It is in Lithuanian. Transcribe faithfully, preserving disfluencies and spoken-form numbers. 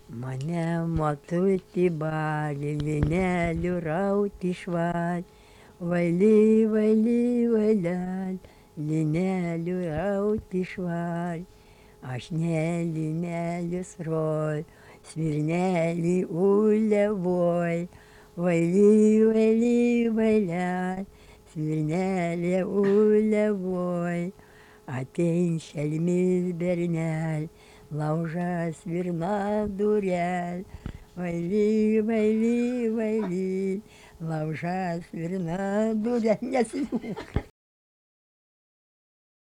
Mane motutį balį, linelių rauti šval, valy, valy, valel, linelių rauti šval. Aš ne linelius roj, svirnelį ulevoj, valy, valy, valel, svirnelė ulevoj. Atein šelmis bernel, lauža svirna durel, valy, valy, valy, lauža svirna durel. Nesiliūk.